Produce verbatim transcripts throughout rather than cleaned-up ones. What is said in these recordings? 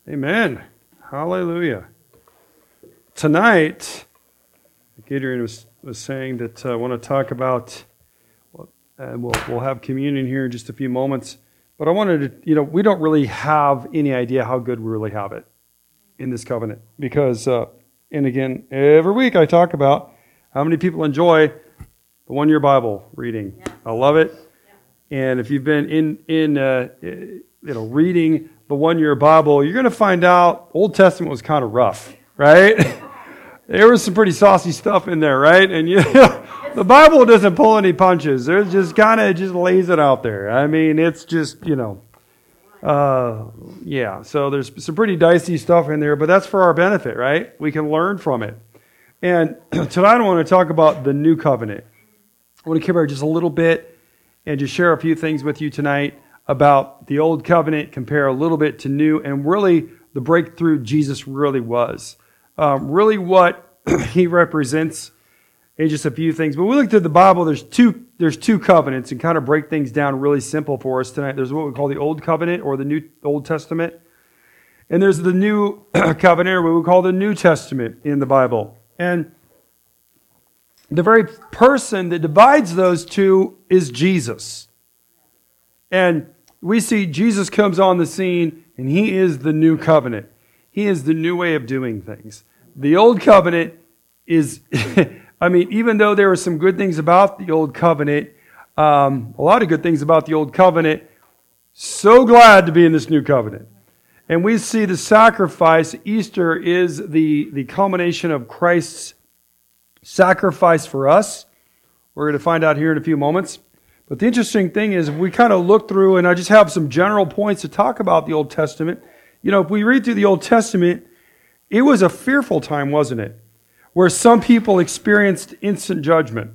Amen. Hallelujah. Tonight, Gideon was, was saying that I uh, want to talk about, and we'll, we'll have communion here in just a few moments, but I wanted to, you know, we don't really have any idea how good we really have it in this covenant. Because, uh, and again, every week I talk about how many people enjoy the one-year Bible reading. Yeah. I love it. Yeah. And if you've been in, in uh, you know, reading the one-year Bible, you're going to find out Old Testament was kind of rough, right? There was some pretty saucy stuff in there, right? And you know, the Bible doesn't pull any punches. There's just kind of just lays it out there. I mean, it's just, you know, uh, yeah. So there's some pretty dicey stuff in there, but that's for our benefit, right? We can learn from it. And tonight I want to talk about the new covenant. I want to cover just a little bit and just share a few things with you tonight about the old covenant, compare a little bit to new, and really the breakthrough Jesus really was. Um, really what he represents, and just a few things. But we looked at the Bible, there's two there's two covenants, and kind of break things down really simple for us tonight. There's what we call the Old Covenant, or the New Old Testament. And there's the New Covenant, or what we call the New Testament in the Bible. And the very person that divides those two is Jesus. And we see Jesus comes on the scene, and he is the new covenant. He is the new way of doing things. The old covenant is, I mean, even though there are some good things about the old covenant, um, a lot of good things about the old covenant, so glad to be in this new covenant. And we see the sacrifice. Easter is the, the culmination of Christ's sacrifice for us. We're going to find out here in a few moments. But the interesting thing is, if we kind of look through, and I just have some general points to talk about the Old Testament. You know, if we read through the Old Testament, it was a fearful time, wasn't it? Where some people experienced instant judgment.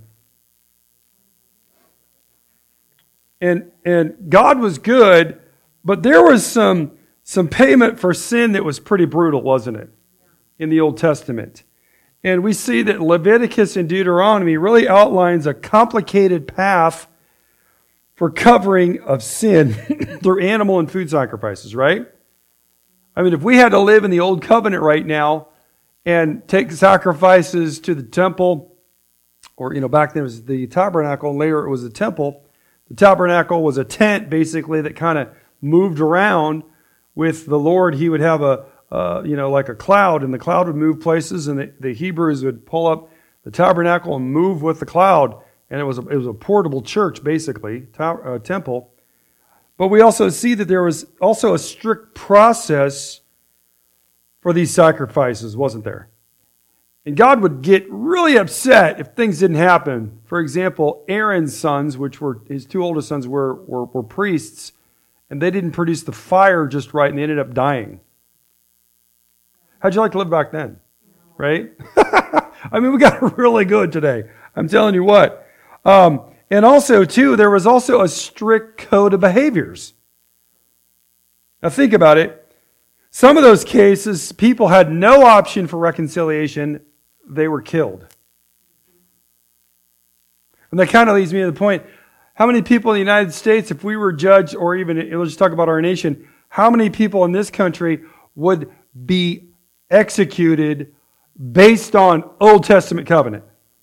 And and God was good, but there was some, some payment for sin that was pretty brutal, wasn't it? In the Old Testament. And we see that Leviticus and Deuteronomy really outlines a complicated path for covering of sin through animal and food sacrifices, right? I mean, if we had to live in the old covenant right now and take sacrifices to the temple, or, you know, back then it was the tabernacle and later it was the temple. The tabernacle was a tent, basically, that kind of moved around with the Lord. He would have a, uh, you know, like a cloud, and the cloud would move places, and the, the Hebrews would pull up the tabernacle and move with the cloud. And it was a, it was a portable church, basically, a temple. But we also see that there was also a strict process for these sacrifices, wasn't there? And God would get really upset if things didn't happen. For example, Aaron's sons, which were his two oldest sons, were, were, were priests, and they didn't produce the fire just right, and they ended up dying. How'd you like to live back then? Right? I mean, we got really good today. I'm telling you what. Um, and also, too, there was also a strict code of behaviors. Now, think about it. Some of those cases, people had no option for reconciliation. They were killed. And that kind of leads me to the point. How many people in the United States, if we were judged, or even, let's just talk about our nation, how many people in this country would be executed based on Old Testament covenant?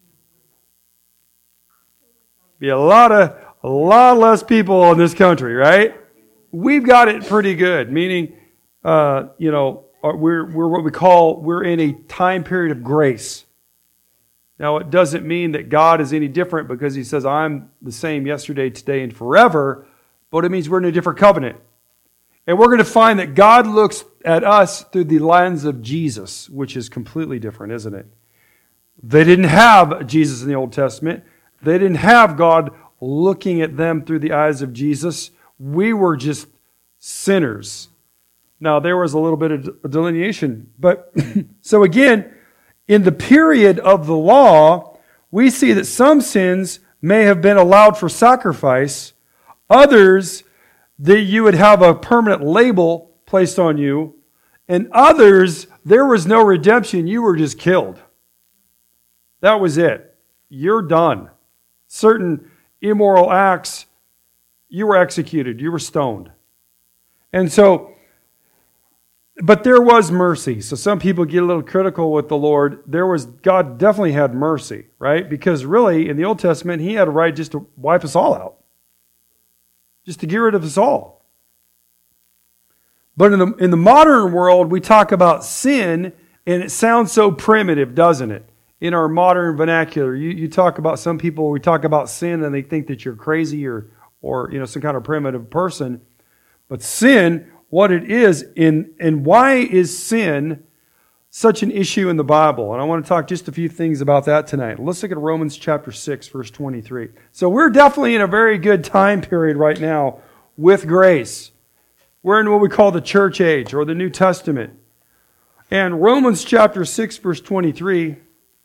Be a lot of a lot less people in this country, right? We've got it pretty good, meaning, uh, you know, we're we're what we call we're in a time period of grace. Now, it doesn't mean that God is any different because He says I'm the same yesterday, today, and forever, but it means we're in a different covenant, and we're going to find that God looks at us through the lens of Jesus, which is completely different, isn't it? They didn't have Jesus in the Old Testament. They didn't have God looking at them through the eyes of Jesus. We were just sinners. Now, there was a little bit of delineation. But so again, in the period of the law, we see that some sins may have been allowed for sacrifice. Others, that you would have a permanent label placed on you. And others, there was no redemption. You were just killed. That was it. You're done. Certain immoral acts, you were executed, you were stoned. And so But there was mercy. So some people get a little critical with the Lord. There was, God definitely had mercy, right? Because really, in the Old Testament, he had a right just to wipe us all out. Just to get rid of us all. But in the, in the modern world, we talk about sin, and it sounds so primitive, doesn't it? In our modern vernacular, you, you talk about some people, we talk about sin, and they think that you're crazy or, or you know, some kind of primitive person. But sin, what it is, in, and why is sin such an issue in the Bible? And I want to talk just a few things about that tonight. Let's look at Romans chapter six, verse twenty-three. So we're definitely in a very good time period right now with grace. We're in what we call the church age or the New Testament. And Romans chapter six, verse twenty-three.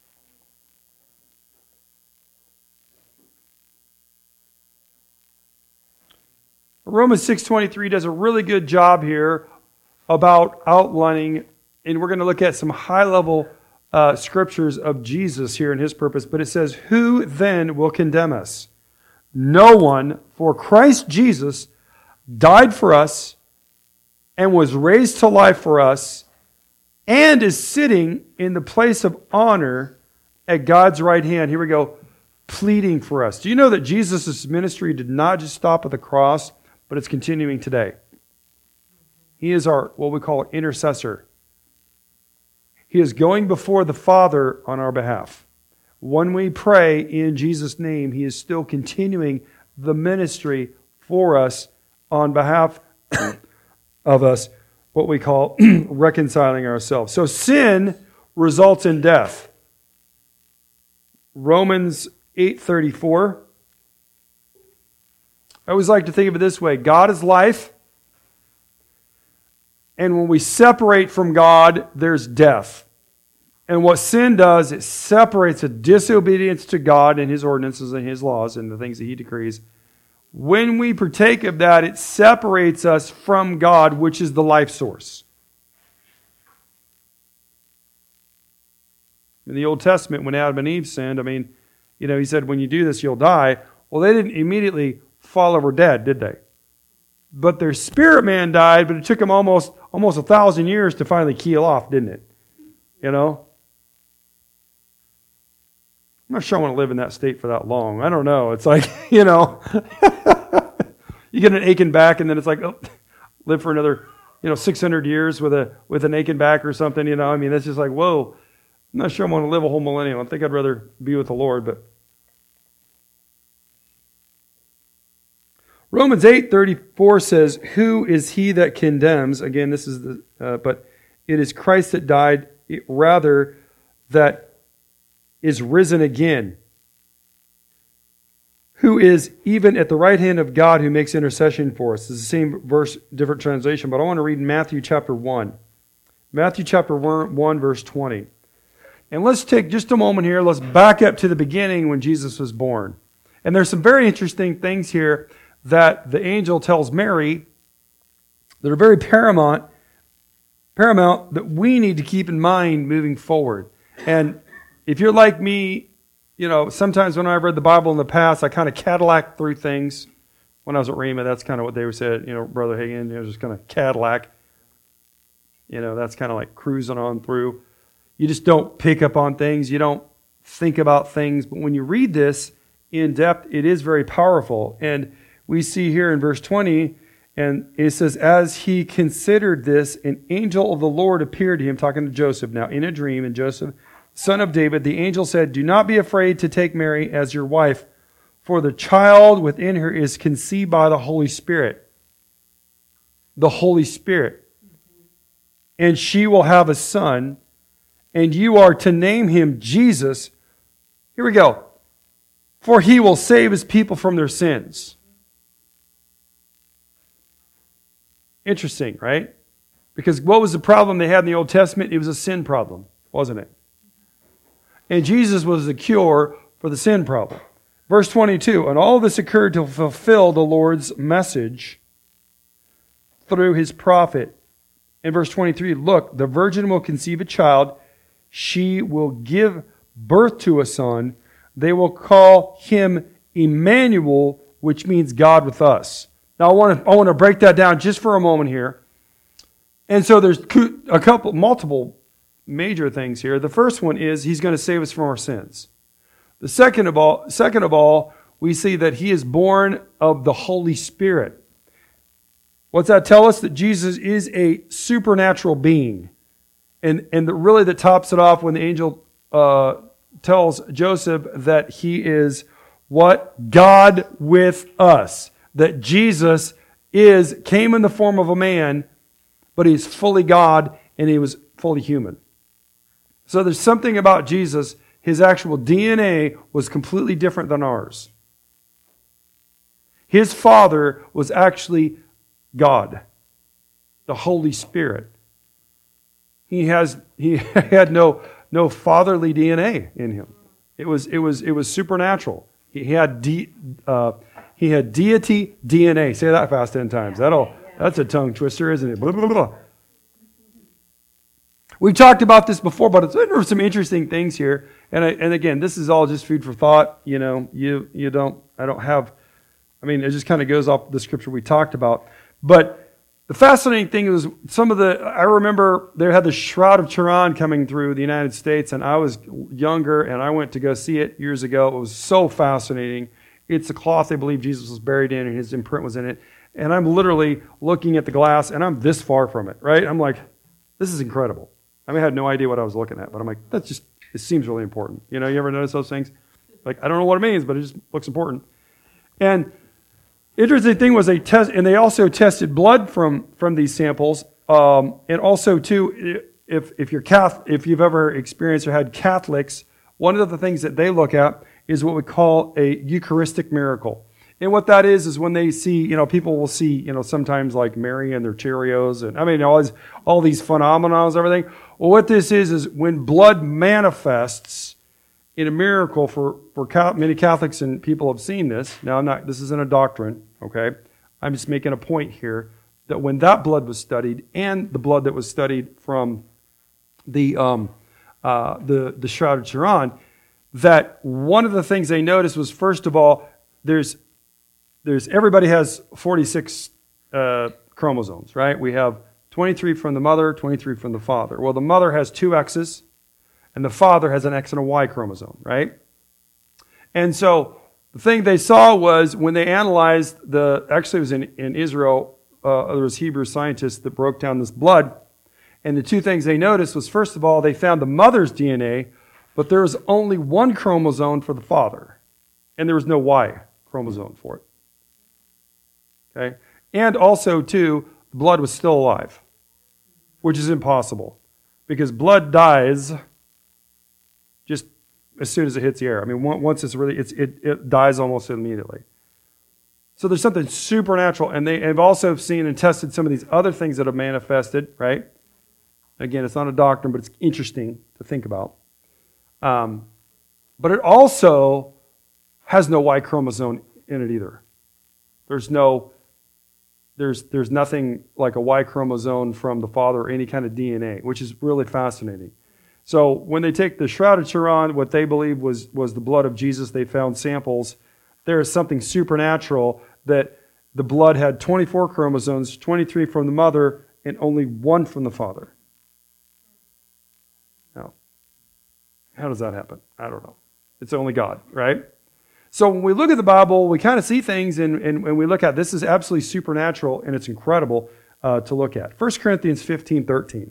Romans six twenty-three does a really good job here about outlining, and we're going to look at some high-level uh, scriptures of Jesus here and his purpose, but it says, "Who then will condemn us? No one, for Christ Jesus died for us and was raised to life for us and is sitting in the place of honor at God's right hand." Here we go, pleading for us. Do you know that Jesus' ministry did not just stop at the cross, but it's continuing today? He is our, what we call, intercessor. He is going before the Father on our behalf. When we pray in Jesus' name, he is still continuing the ministry for us on behalf of us, what we call reconciling ourselves. So sin results in death. Romans eight thirty-four. I always like to think of it this way. God is life. And when we separate from God, there's death. And what sin does, it separates a disobedience to God and his ordinances and his laws and the things that he decrees. When we partake of that, it separates us from God, which is the life source. In the Old Testament, when Adam and Eve sinned, I mean, you know, he said, when you do this, you'll die. Well, they didn't immediately fall over dead, did they? But their spirit man died, but it took them almost almost a thousand years to finally keel off, didn't it? You know? I'm not sure I want to live in that state for that long. I don't know. It's like, you know, you get an aching back, and then it's like, oh, live for another, you know, six hundred years with a with an aching back or something, you know? I mean, that's just like, whoa. I'm not sure I want to live a whole millennium. I think I'd rather be with the Lord, but Romans eight thirty-four says, "Who is he that condemns?" Again, this is the, uh, but it is Christ that died, rather that is risen again, who is even at the right hand of God, who makes intercession for us. It's the same verse, different translation, but I want to read Matthew chapter one. Matthew chapter one, verse twenty. And let's take just a moment here. Let's back up to the beginning when Jesus was born. And there's some very interesting things here that the angel tells Mary that are very paramount, paramount that we need to keep in mind moving forward. And if you're like me, you know, sometimes when I've read the Bible in the past, I kind of Cadillac through things. When I was at Rhema, that's kind of what they said, you know, Brother Hagin, you know, just kind of Cadillac. You know, that's kind of like cruising on through. You just don't pick up on things. You don't think about things. But when you read this in depth, it is very powerful. And we see here in verse twenty, and it says, "As he considered this, an angel of the Lord appeared to him," talking to Joseph now, in a dream. And Joseph, son of David, the angel said, "Do not be afraid to take Mary as your wife, for the child within her is conceived by the Holy Spirit." The Holy Spirit. "And she will have a son, and you are to name him Jesus." Here we go. "For he will save his people from their sins." Interesting, right? Because what was the problem they had in the Old Testament? It was a sin problem, wasn't it? And Jesus was the cure for the sin problem. Verse twenty-two, "And all this occurred to fulfill the Lord's message through his prophet." In verse twenty-three, "Look, the virgin will conceive a child. She will give birth to a son. They will call him Emmanuel," which means God with us. Now I want to I want to break that down just for a moment here. And so there's a couple, multiple major things here. The first one is he's going to save us from our sins. The second of all, second of all, we see that he is born of the Holy Spirit. What's that tell us? That Jesus is a supernatural being. And, and the, really that tops it off when the angel uh, tells Joseph that he is what? God with us. That Jesus is, came in the form of a man, but he's fully God and he was fully human. So there's something about Jesus, his actual D N A was completely different than ours. His father was actually God, the Holy Spirit. He has he had no no fatherly D N A in him. It was it was it was supernatural. He had de, uh, he had deity D N A. Say that fast ten times. That'll that's a tongue twister, isn't it? Blah, blah, blah. We've talked about this before, but it's, there's some interesting things here. And I, and again, this is all just food for thought. You know, you you don't I don't have. I mean, it just kind of goes off the scripture we talked about. But the fascinating thing was some of the, I remember they had the Shroud of Turin coming through the United States, and I was younger, and I went to go see it years ago. It was so fascinating. It's a cloth they believe Jesus was buried in, and his imprint was in it. And I'm literally looking at the glass, and I'm this far from it, right? I'm like, this is incredible. I mean, I had no idea what I was looking at, but I'm like, that's just, it seems really important. You know, you ever notice those things? Like, I don't know what it means, but it just looks important. And interesting thing was they test, and they also tested blood from, from these samples. Um, and also, too, if if you're Catholic, if you've ever experienced or had Catholics, one of the things that they look at is what we call a Eucharistic miracle. And what that is is when they see, you know, people will see, you know, sometimes like Mary and their Cheerios, and I mean all these all these phenomena, everything. Well, what this is is when blood manifests in a miracle. For for many Catholics and people have seen this. Now, I'm not. This isn't a doctrine. Okay, I'm just making a point here that when that blood was studied and the blood that was studied from the um, uh, the the Shroud of Turin, that one of the things they noticed was, first of all, there's there's everybody has forty-six uh, chromosomes, right? We have twenty-three from the mother, twenty-three from the father. Well, the mother has two X's, and the father has an X and a Y chromosome, right? And so the thing they saw was when they analyzed the, actually it was in, in Israel, uh, there was Hebrew scientists that broke down this blood. And the two things they noticed was, first of all, they found the mother's D N A, but there was only one chromosome for the father. And there was no Y chromosome for it. Okay? And also, too, the blood was still alive, which is impossible. Because blood dies just as soon as it hits the air. I mean, once it's really, it's, it, it dies almost immediately. So there's something supernatural. And they have also seen and tested some of these other things that have manifested, right? Again, it's not a doctrine, but it's interesting to think about. Um, but it also has no Y chromosome in it either. There's no, there's there's nothing like a Y chromosome from the father or any kind of D N A, which is really fascinating. So when they take the Shroud of Turin, what they believe was, was the blood of Jesus, they found samples. There is something supernatural that the blood had twenty-four chromosomes, twenty-three from the mother, and only one from the father. Now, how does that happen? I don't know. It's only God, right? So when we look at the Bible, we kind of see things, and, and, and we look at this is absolutely supernatural, and it's incredible uh, to look at. First Corinthians fifteen thirteen.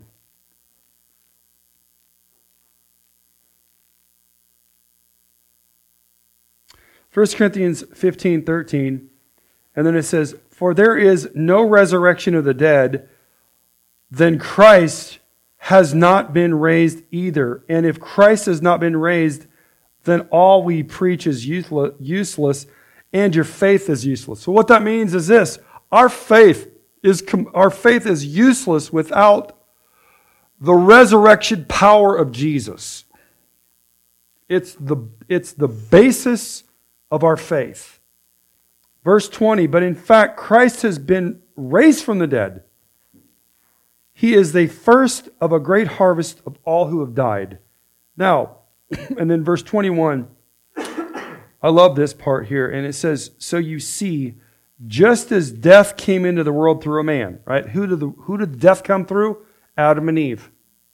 First Corinthians fifteen thirteen, and then it says, "For there is no resurrection of the dead, then Christ has not been raised either. And if Christ has not been raised, then all we preach is useless, and your faith is useless." So what that means is this: our faith is our faith is useless without the resurrection power of Jesus. It's the it's the basis of our faith. Verse twenty, "But in fact, Christ has been raised from the dead. He is the first of a great harvest of all who have died." Now, and then verse twenty-one, I love this part here, and it says, "So you see Just as death came into the world through a man, right? Who did the, who did death come through? Adam and Eve.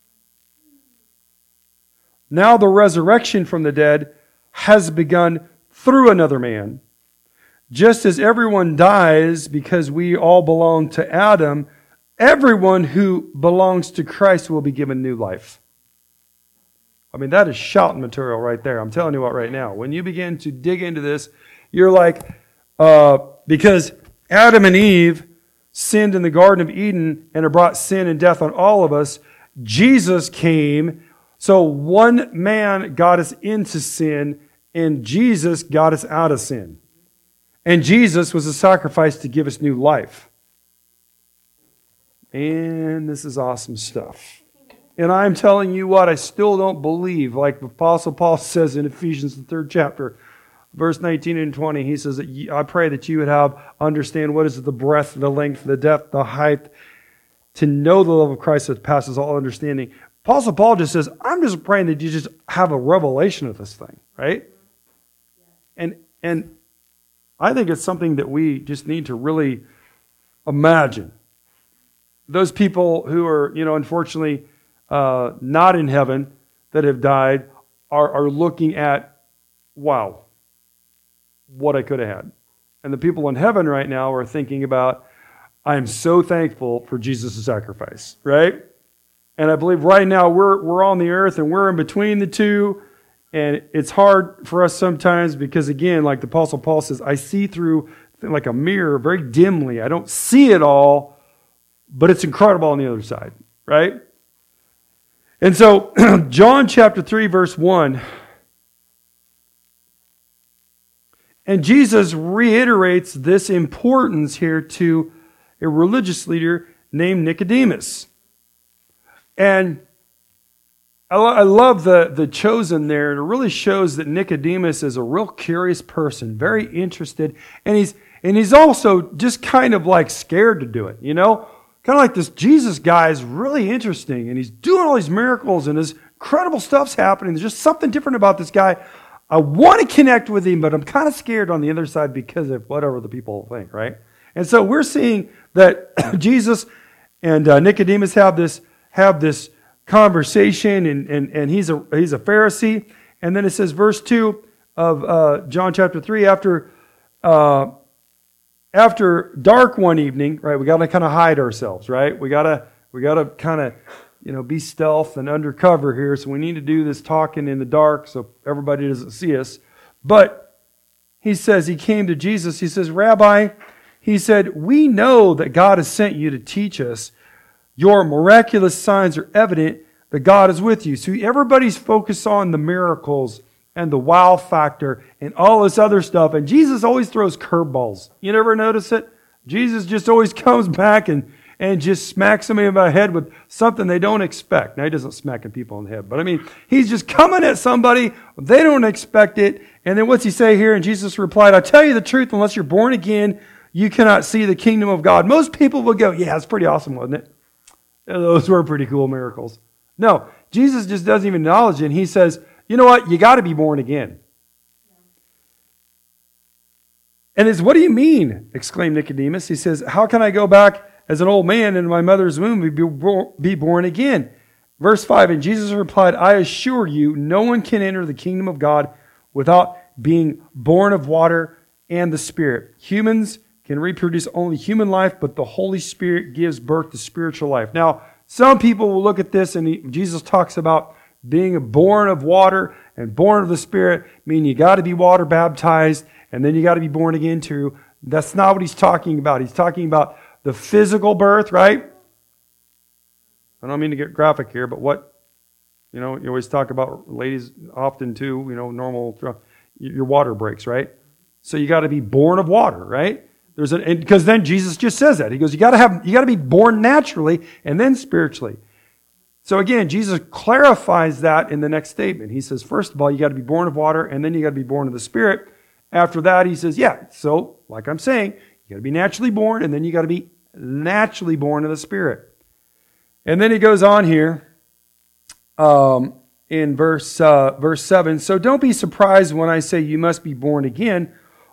Now the resurrection from the dead has begun through another man. Just as everyone dies because we all belong to Adam, everyone who belongs to Christ will be given new life. I mean, that is shouting material right there. I'm telling you what right now. When you begin to dig into this, you're like, uh, because Adam and Eve sinned in the Garden of Eden and it brought sin and death on all of us. Jesus came, so one man got us into sin and Jesus got us out of sin. And Jesus was a sacrifice to give us new life. And this is awesome stuff. And I'm telling you what, I still don't believe, like the Apostle Paul says in Ephesians, the third chapter, verse nineteen and twenty, he says, that I pray that you would have, understand what is the breadth, the length, the depth, the height, to know the love of Christ that passes all understanding. Apostle Paul just says, I'm just praying that you just have a revelation of this thing, right? And, and I think it's something that we just need to really imagine. Those people who are, you know, unfortunately uh, not in heaven that have died are, are looking at, wow, what I could have had. And the people in heaven right now are thinking about, I am so thankful for Jesus' sacrifice, right? And I believe right now we're we're on the earth and we're in between the two. And it's hard for us sometimes because, again, like the Apostle Paul says, I see through like a mirror very dimly. I don't see it all, but it's incredible on the other side, right? And so, John chapter three, verse one. And Jesus reiterates this importance here to a religious leader named Nicodemus. And I, lo- I love the, the chosen there. And it really shows that Nicodemus is a real curious person, very interested. And he's and he's also just kind of like scared to do it, you know? Kind of like this Jesus guy is really interesting. And he's doing all these miracles and this incredible stuff's happening. There's just something different about this guy. I want to connect with him, but I'm kind of scared on the other side because of whatever the people think, right? And so we're seeing that Jesus and uh, Nicodemus have this have this conversation, and, and, and he's a he's a Pharisee. And then it says, verse two of uh, John chapter three, after uh, after dark one evening, right? We got to kind of hide ourselves, right? We gotta we gotta kind of you know be stealth and undercover here. So we need to do this talking in the dark so everybody doesn't see us. But he says he came to Jesus. He says, Rabbi, he said, we know that God has sent you to teach us. Your miraculous signs are evident that God is with you. So everybody's focused on the miracles and the wow factor and all this other stuff. And Jesus always throws curveballs. You never notice it? Jesus just always comes back and, and just smacks somebody in the head with something they don't expect. Now, he doesn't smack people in the head, but I mean, he's just coming at somebody. They don't expect it. And then what's he say here? And Jesus replied, I tell you the truth, unless you're born again, you cannot see the kingdom of God. Most people will go, yeah, it's pretty awesome, wasn't it? Those were pretty cool miracles. No, Jesus just doesn't even acknowledge it. And he says, you know what? You got to be born again. And it's, what do you mean? Exclaimed Nicodemus. He says, how can I go back as an old man in my mother's womb and be born again? Verse five, and Jesus replied, I assure you, no one can enter the kingdom of God without being born of water and the Spirit. Humans can reproduce only human life, but the Holy Spirit gives birth to spiritual life. Now, some people will look at this and he, Jesus talks about being born of water and born of the Spirit, meaning you got to be water baptized and then you got to be born again too. That's not what he's talking about. He's talking about the physical birth, right? I don't mean to get graphic here, but what, you know, you always talk about ladies often too, you know, normal, your water breaks, right? So you got to be born of water, right? There's an, and because then Jesus just says that. He goes, you got to have, you got to be born naturally and then spiritually. So again, Jesus clarifies that in the next statement. He says, first of all, you got to be born of water and then you got to be born of the Spirit. After that, he says, yeah, so like I'm saying, you got to be naturally born and then you got to be naturally born of the Spirit. And then he goes on here um, in verse uh, verse seven. So don't be surprised when I say you must be born again.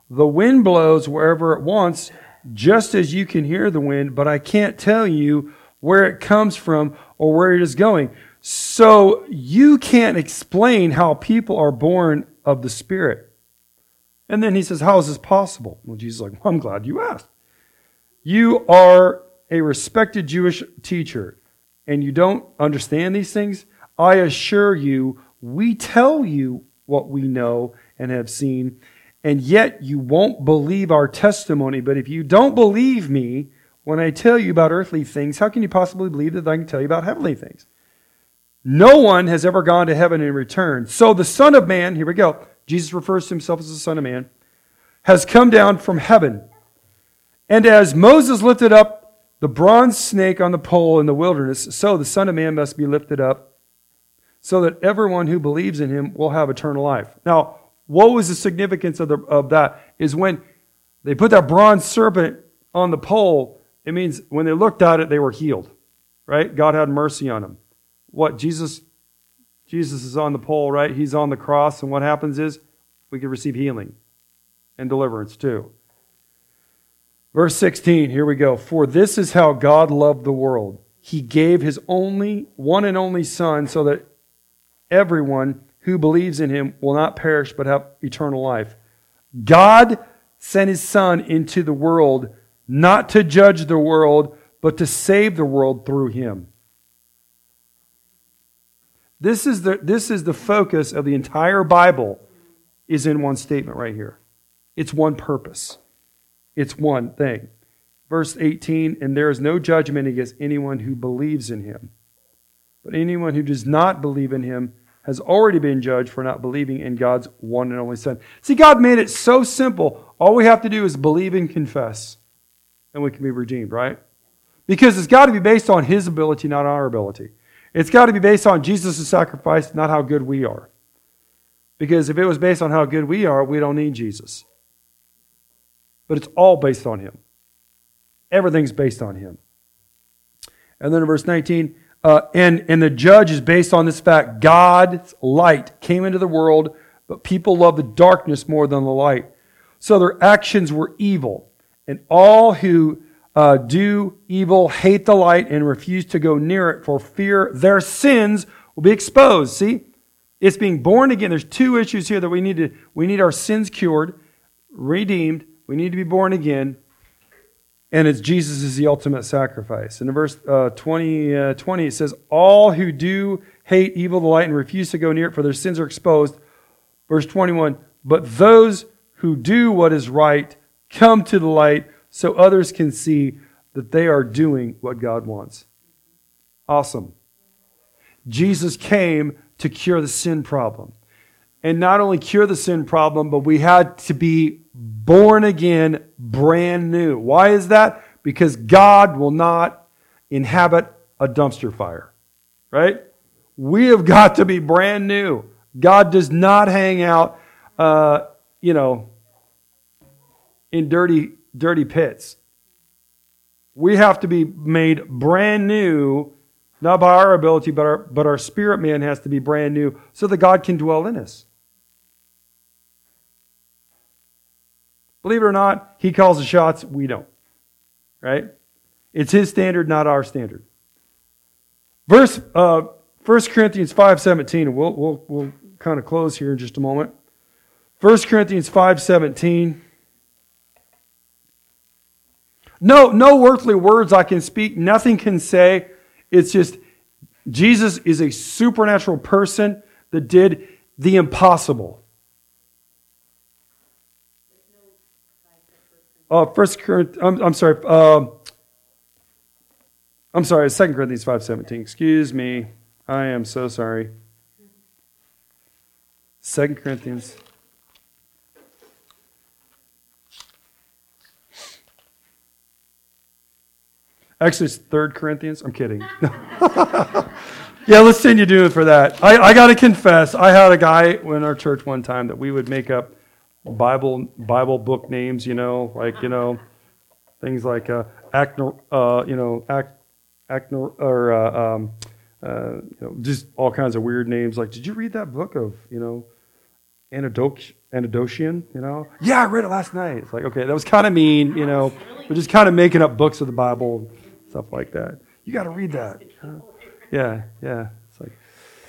The wind blows wherever it wants, just as you can hear the wind, but I can't tell you where it comes from or where it is going. So you can't explain how people are born of the Spirit. And then he says, how is this possible? Well, Jesus is like, well, I'm glad you asked. You are a respected Jewish teacher, and you don't understand these things? I assure you, we tell you what we know and have seen, and yet you won't believe our testimony. But if you don't believe me when I tell you about earthly things, how can you possibly believe that I can tell you about heavenly things? No one has ever gone to heaven and returned. So the Son of Man, here we go, Jesus refers to himself as the Son of Man, has come down from heaven. And as Moses lifted up the bronze snake on the pole in the wilderness, so the Son of Man must be lifted up, so that everyone who believes in him will have eternal life. Now, what was the significance of, the, of that? Is when they put that bronze serpent on the pole, it means when they looked at it, they were healed. Right? God had mercy on them. What? Jesus, Jesus is on the pole, right? He's on the cross, and what happens is we can receive healing and deliverance too. Verse sixteen, here we go. For this is how God loved the world. He gave his only, one and only Son, so that everyone who believes in him will not perish but have eternal life. God sent his Son into the world not to judge the world, but to save the world through him. This is the, this is the focus of the entire Bible, is in one statement right here. It's one purpose. It's one thing. Verse eighteen, and there is no judgment against anyone who believes in him. But anyone who does not believe in him has already been judged for not believing in God's one and only Son. See, God made it so simple. All we have to do is believe and confess, and we can be redeemed, right? Because it's got to be based on his ability, not our ability. It's got to be based on Jesus' sacrifice, not how good we are. Because if it was based on how good we are, we don't need Jesus. But it's all based on him. Everything's based on him. And then in verse nineteen, uh, and, and the judge is based on this fact: God's light came into the world, but people love the darkness more than the light. So their actions were evil. And all who uh, do evil hate the light and refuse to go near it for fear their sins will be exposed. See? It's being born again. There's two issues here that we need to, we need our sins cured, redeemed. We need to be born again. And it's Jesus is the ultimate sacrifice. And in verse uh, twenty, uh, twenty, it says, all who do hate evil the light and refuse to go near it, for their sins are exposed. Verse twenty-one, but those who do what is right come to the light so others can see that they are doing what God wants. Awesome. Jesus came to cure the sin problem. And not only cure the sin problem, but we had to be born again, brand new. Why is that? Because God will not inhabit a dumpster fire. Right? We have got to be brand new. God does not hang out, uh, you know, in dirty, dirty pits. We have to be made brand new, not by our ability, but our, but our spirit man has to be brand new so that God can dwell in us. Believe it or not, he calls the shots, we don't. Right? It's his standard, not our standard. Verse uh, First Corinthians five seventeen, and we'll, we'll, we'll kind of close here in just a moment. First Corinthians five seventeen. No, no earthly words I can speak, nothing can say. It's just, Jesus is a supernatural person that did the impossible. Uh, First Corinthians, I'm, I'm sorry. Uh, I'm sorry. Second Corinthians five seventeen. Excuse me. I am so sorry. Second Corinthians. Actually, it's Third Corinthians. I'm kidding. Yeah, let's send you doing it for that. I, I got to confess, I had a guy in our church one time that we would make up Bible Bible book names, you know, like, you know, things like uh, acno, uh you know, act, acno, or uh, um, uh, you know, just all kinds of weird names. Like, did you read that book of, you know, Anadoc- Anadocian, you know? Yeah, I read it last night. It's like, okay, that was kind of mean, you know. We're just kind of making up books of the Bible, stuff like that. You got to read that. Yeah, yeah. It's like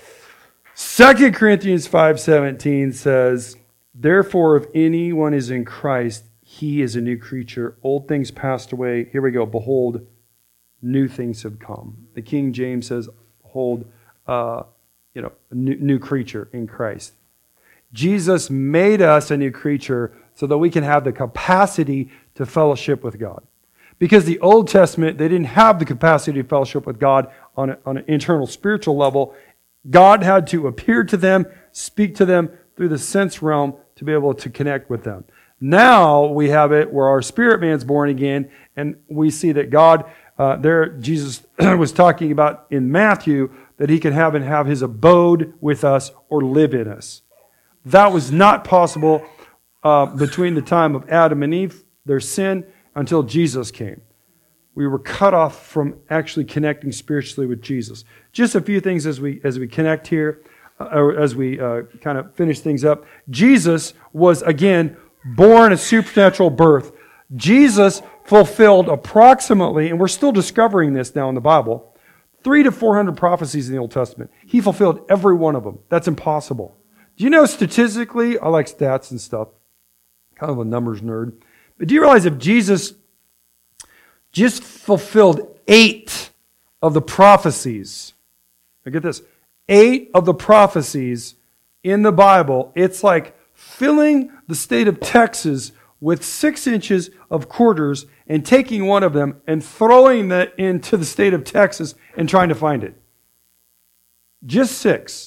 Second Corinthians five seventeen says, therefore, if anyone is in Christ, he is a new creature. Old things passed away. Here we go. Behold, new things have come. The King James says, behold, uh, you know, a new, new creature in Christ. Jesus made us a new creature so that we can have the capacity to fellowship with God. Because the Old Testament, they didn't have the capacity to fellowship with God on, a, on an internal spiritual level. God had to appear to them, speak to them through the sense realm to be able to connect with them. Now we have it where our spirit man's born again, and we see that God, uh, there Jesus was talking about in Matthew that he can have and have his abode with us or live in us. That was not possible uh, between the time of Adam and Eve, their sin, until Jesus came. We were cut off from actually connecting spiritually with Jesus. Just a few things as we as we connect here, uh, or as we uh, kind of finish things up. Jesus was, again, born a supernatural birth. Jesus fulfilled approximately, and we're still discovering this now in the Bible, three to four hundred prophecies in the Old Testament. He fulfilled every one of them. That's impossible. Do you know statistically, I like stats and stuff, kind of a numbers nerd, but do you realize if Jesus just fulfilled eight of the prophecies, now get this, eight of the prophecies in the Bible, it's like filling the state of Texas with six inches of quarters and taking one of them and throwing that into the state of Texas and trying to find it. Just six.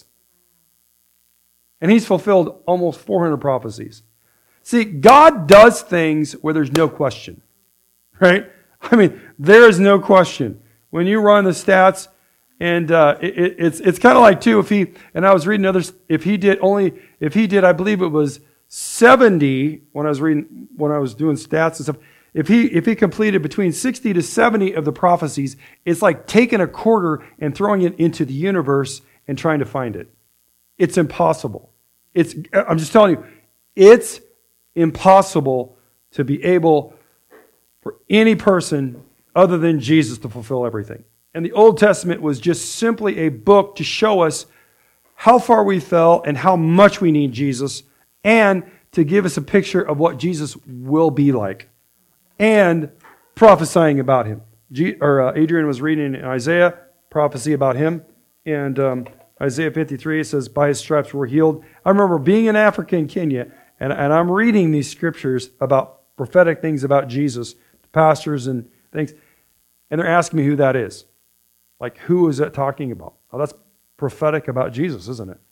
And he's fulfilled almost four hundred prophecies. See, God does things where there's no question. Right? I mean, there is no question. When you run the stats, and uh, it, it, it's it's kind of like, too, if he, and I was reading others, if he did only, if he did, I believe it was seventy, when I was reading, when I was doing stats and stuff, if he if he completed between sixty to seventy of the prophecies, it's like taking a quarter and throwing it into the universe and trying to find it. It's impossible. It's, I'm just telling you, it's impossible to be able for any person other than Jesus to fulfill everything. And the Old Testament was just simply a book to show us how far we fell and how much we need Jesus, and to give us a picture of what Jesus will be like, and prophesying about him. G, or uh, Adrian was reading in Isaiah, prophecy about him, and um, Isaiah fifty-three, it says, by his stripes we're healed. I remember being in Africa and Kenya, and, and I'm reading these scriptures about prophetic things about Jesus, pastors and things, and they're asking me who that is. Like, who is that talking about? Oh, that's prophetic about Jesus, isn't it?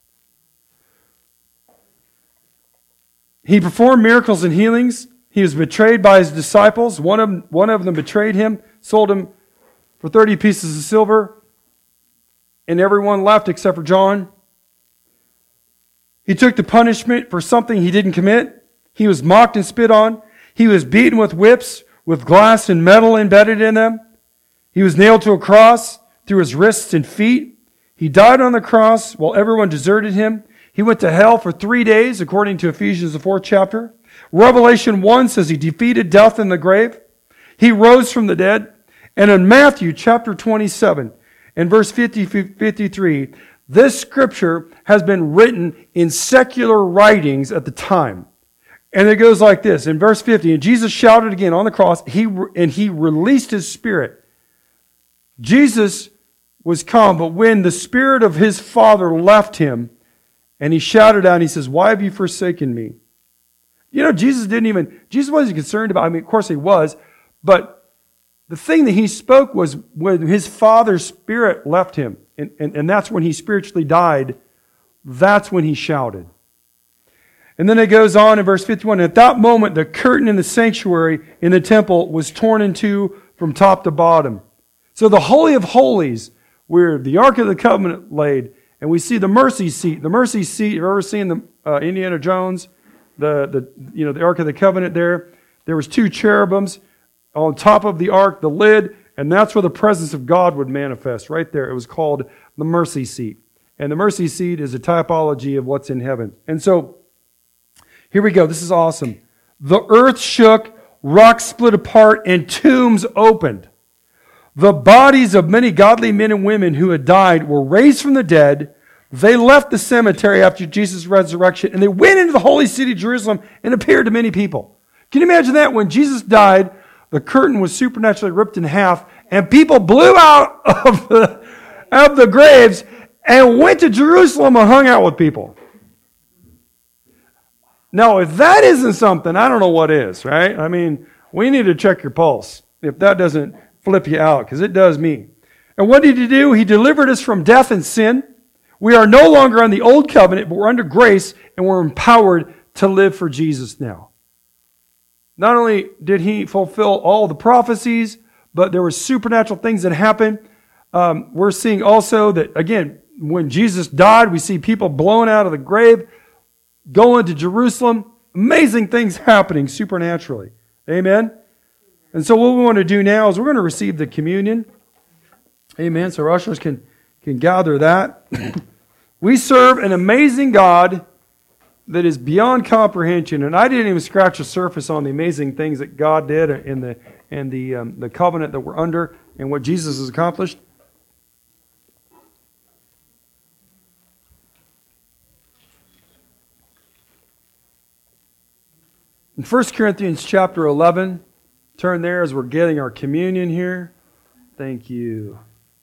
He performed miracles and healings. He was betrayed by his disciples. One of them, one of them betrayed him, sold him for thirty pieces of silver, and everyone left except for John. He took the punishment for something he didn't commit. He was mocked and spit on. He was beaten with whips, with glass and metal embedded in them. He was nailed to a cross through his wrists and feet. He died on the cross while everyone deserted him. He went to hell for three days, according to Ephesians, the fourth chapter. Revelation one says he defeated death in the grave. He rose from the dead. And in Matthew chapter twenty-seven, in verse fifty, fifty-three, this scripture has been written in secular writings at the time. And it goes like this, in verse fifty, and Jesus shouted again on the cross, he and he released his spirit. Jesus was calm, but when the spirit of his Father left him, and he shouted out, and he says, why have you forsaken me? You know, Jesus didn't even, Jesus wasn't concerned about, I mean, of course he was, but the thing that he spoke was when his Father's spirit left him, and, and, and that's when he spiritually died, that's when he shouted. And then it goes on in verse fifty-one, at that moment the curtain in the sanctuary in the temple was torn in two from top to bottom. So the Holy of Holies, where the Ark of the Covenant laid, and we see the mercy seat. The mercy seat, you've ever seen the uh, Indiana Jones, the, the, you know, the Ark of the Covenant there? There was two cherubims on top of the ark, the lid, and that's where the presence of God would manifest, right there. It was called the mercy seat. And the mercy seat is a typology of what's in heaven. And so, here we go. This is awesome. The earth shook, rocks split apart, and tombs opened. The bodies of many godly men and women who had died were raised from the dead. They left the cemetery after Jesus' resurrection, and they went into the holy city, Jerusalem, and appeared to many people. Can you imagine that? When Jesus died, the curtain was supernaturally ripped in half, and people blew out of the, of the graves and went to Jerusalem and hung out with people. Now, if that isn't something, I don't know what is, right? I mean, we need to check your pulse if that doesn't flip you out, because it does me. And what did he do? He delivered us from death and sin. We are no longer on the old covenant, but we're under grace, and we're empowered to live for Jesus now. Not only did he fulfill all the prophecies, but there were supernatural things that happened. Um, we're seeing also that, again, when Jesus died, we see people blown out of the grave, going to Jerusalem. Amazing things happening supernaturally. Amen? And so what we want to do now is we're going to receive the communion. Amen. So ushers can, can gather that. We serve an amazing God that is beyond comprehension. And I didn't even scratch the surface on the amazing things that God did in the, in the, um, the covenant that we're under and what Jesus has accomplished. In First Corinthians chapter eleven, turn there as we're getting our communion here. Thank you.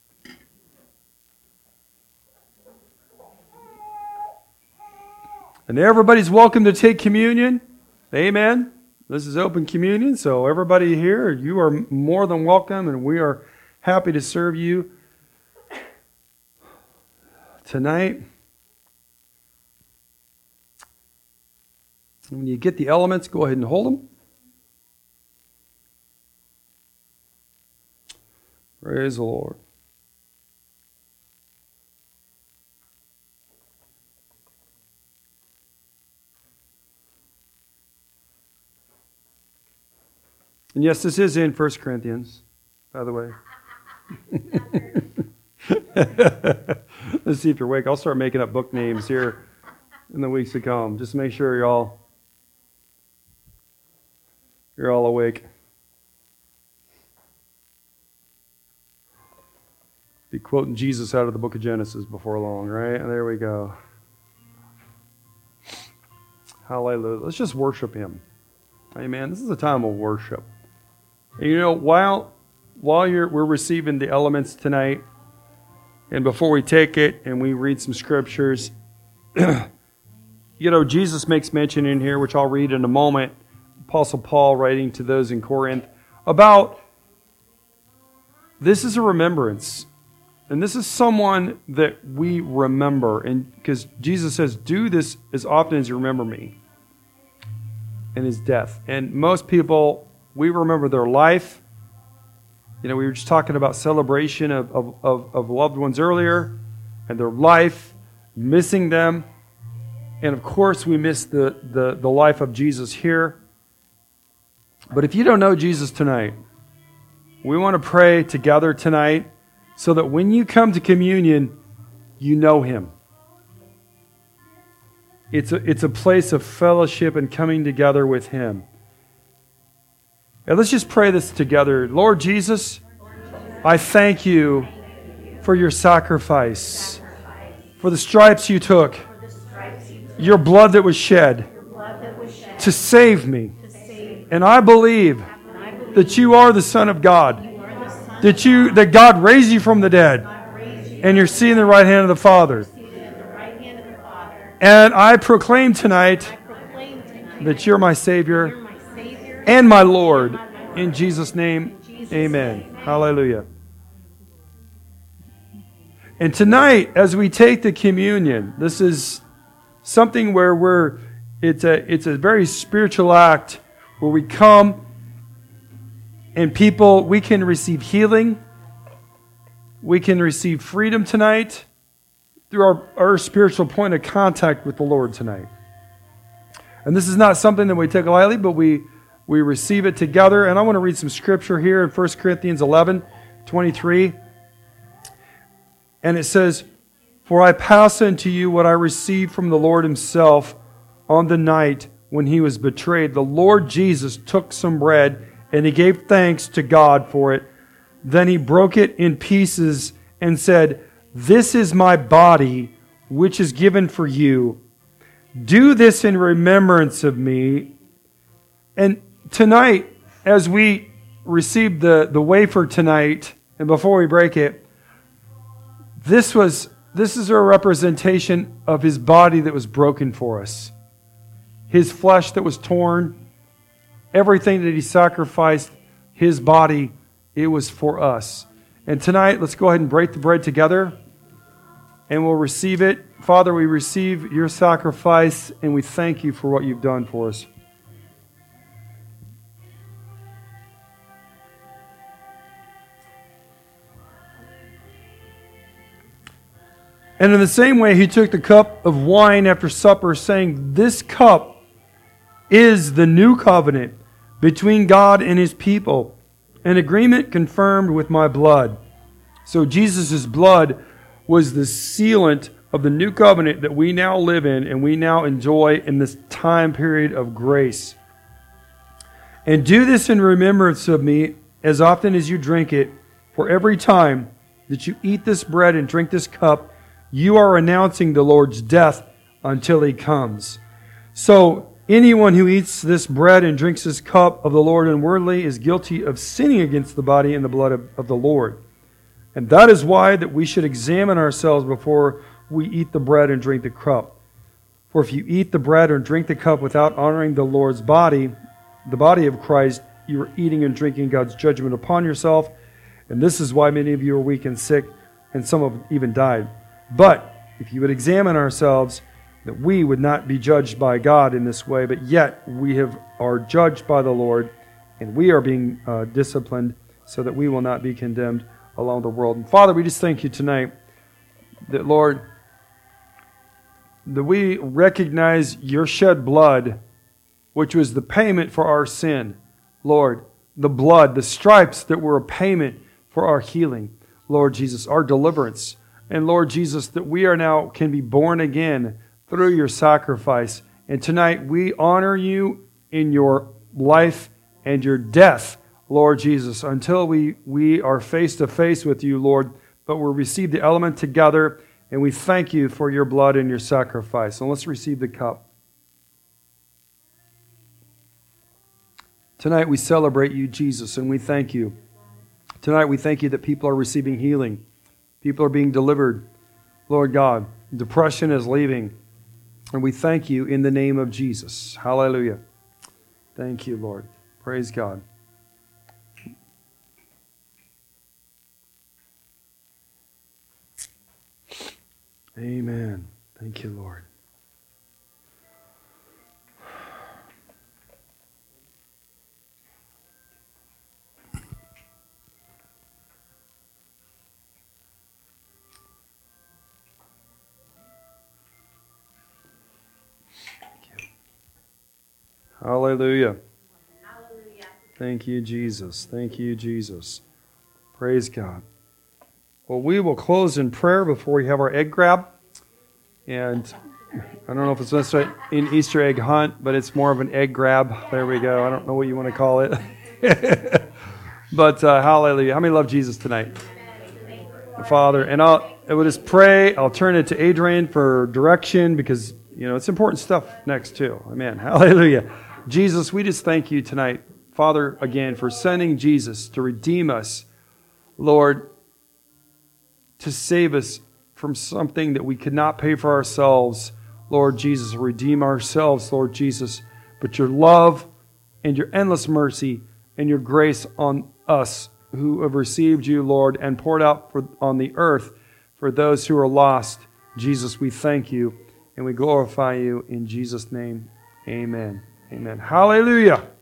And everybody's welcome to take communion. Amen. This is open communion, so everybody here, you are more than welcome, and we are happy to serve you tonight. When you get the elements, go ahead and hold them. Praise the Lord. And yes, this is in First Corinthians, by the way. Let's see if you're awake. I'll start making up book names here in the weeks to come. Just make sure you're all you're all awake. Be quoting Jesus out of the book of Genesis before long, right? There we go. Hallelujah. Let's just worship Him. Amen. This is a time of worship. And you know, while while you're we're receiving the elements tonight, and before we take it and we read some scriptures, you know, Jesus makes mention in here, which I'll read in a moment, Apostle Paul writing to those in Corinth, about this is a remembrance. And this is someone that we remember. And because Jesus says, do this as often as you remember me. And His death. And most people, we remember their life. You know, we were just talking about celebration of, of, of, of loved ones earlier. And their life, missing them. And of course, we miss the, the, the life of Jesus here. But if you don't know Jesus tonight, we want to pray together tonight so that when you come to communion, you know Him. It's a, it's a place of fellowship and coming together with Him. And let's just pray this together. Lord Jesus, I thank You for Your sacrifice, for the stripes You took, Your blood that was shed to save me. And I believe that You are the Son of God, that you that God raised You from the dead, and You're seated in the right hand of the Father. And I proclaim tonight that You're my Savior and my Lord. In Jesus' name, amen. Hallelujah. And tonight, as we take the communion, this is something where we're, it's a, it's a very spiritual act where we come and people, we can receive healing. We can receive freedom tonight through our, our spiritual point of contact with the Lord tonight. And this is not something that we take lightly, but we, we receive it together. And I want to read some scripture here in First Corinthians eleven twenty-three. And it says, For I pass unto you what I received from the Lord himself on the night when he was betrayed. The Lord Jesus took some bread, and he gave thanks to God for it. Then he broke it in pieces and said, This is my body, which is given for you. Do this in remembrance of me. And tonight, as we receive the, the wafer tonight, and before we break it, this was this is a representation of his body that was broken for us. His flesh that was torn, everything that he sacrificed, his body, it was for us. And tonight, let's go ahead and break the bread together, and we'll receive it. Father, we receive your sacrifice, and we thank you for what you've done for us. And in the same way, he took the cup of wine after supper, saying, This cup is the new covenant between God and his people, an agreement confirmed with my blood. So Jesus' blood was the sealant of the new covenant that we now live in and we now enjoy in this time period of grace. And do this in remembrance of me as often as you drink it, for every time that you eat this bread and drink this cup, you are announcing the Lord's death until he comes. So anyone who eats this bread and drinks this cup of the Lord unworthily is guilty of sinning against the body and the blood of, of the Lord. And that is why that we should examine ourselves before we eat the bread and drink the cup. For if you eat the bread or drink the cup without honoring the Lord's body, the body of Christ, you are eating and drinking God's judgment upon yourself. And this is why many of you are weak and sick, and some have even died. But if you would examine ourselves, that we would not be judged by God in this way, but yet we have are judged by the Lord, and we are being uh, disciplined so that we will not be condemned along the world. And Father, we just thank you tonight that, Lord, that we recognize your shed blood, which was the payment for our sin. Lord, the blood, the stripes that were a payment for our healing. Lord Jesus, our deliverance. And Lord Jesus, that we are now can be born again through your sacrifice. And tonight we honor you in your life and your death, Lord Jesus, until we, we are face to face with you, Lord. But we'll receive the element together, and we thank you for your blood and your sacrifice. And let's receive the cup. Tonight we celebrate you, Jesus, and we thank you. Tonight we thank you that people are receiving healing. People are being delivered. Lord God, depression is leaving. And we thank you in the name of Jesus. Hallelujah. Thank you, Lord. Praise God. Amen. Thank you, Lord. Hallelujah. Hallelujah. Thank you, Jesus. Thank you, Jesus. Praise God. Well, we will close in prayer before we have our egg grab. And I don't know if it's necessarily an Easter egg hunt, but it's more of an egg grab. There we go. I don't know what you want to call it. But uh, hallelujah. How many love Jesus tonight? Father. And I'll, I will just pray. I'll turn it to Adrian for direction because, you know, it's important stuff next too. Amen. Hallelujah. Jesus, we just thank you tonight, Father, again, for sending Jesus to redeem us, Lord, to save us from something that we could not pay for ourselves, Lord Jesus, redeem ourselves, Lord Jesus, but your love and your endless mercy and your grace on us who have received you, Lord, and poured out for, on the earth for those who are lost. Jesus, we thank you and we glorify you in Jesus' name. Amen. Amen. Hallelujah.